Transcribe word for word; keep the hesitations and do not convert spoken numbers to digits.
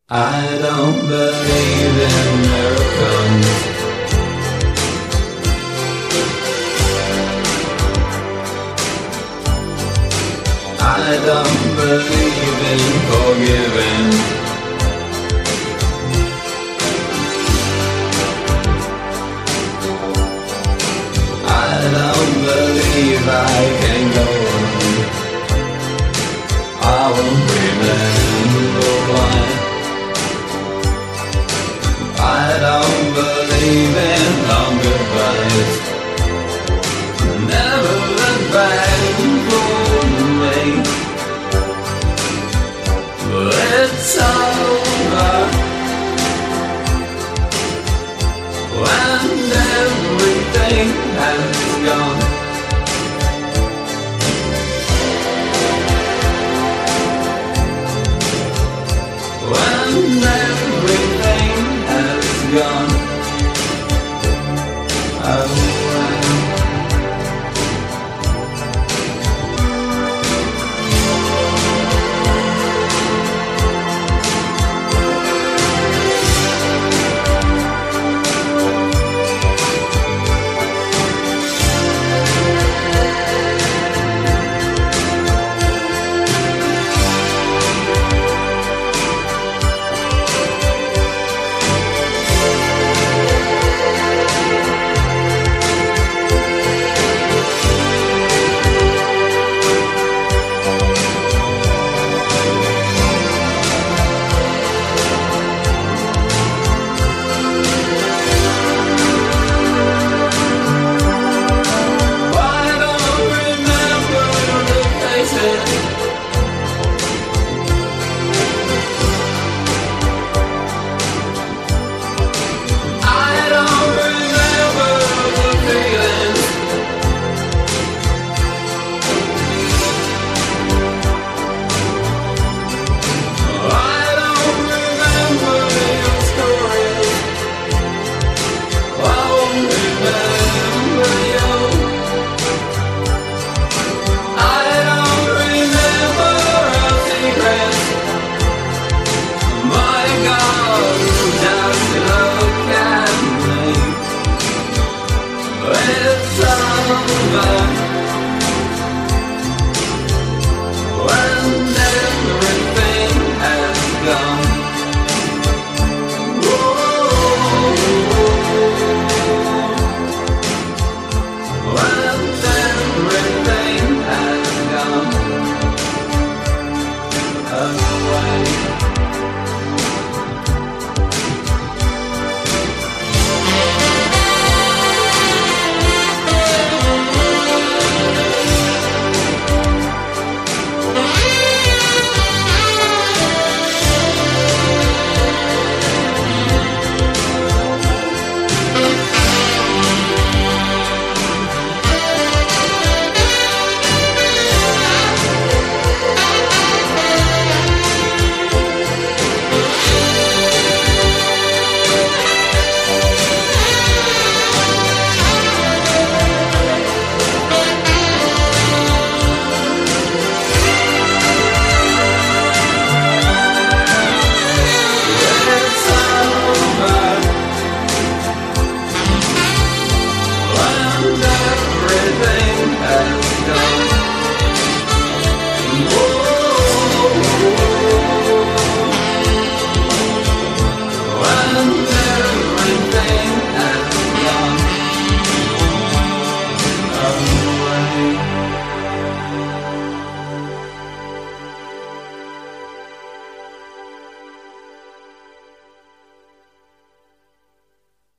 I don't believe in miracles. I don't believe in forgiving. I don't believe I can go on. I won't remember why. I don't believe in long goodbyes. Never look back for me. But it's over when everything has gone. When everything has gone away. It's over.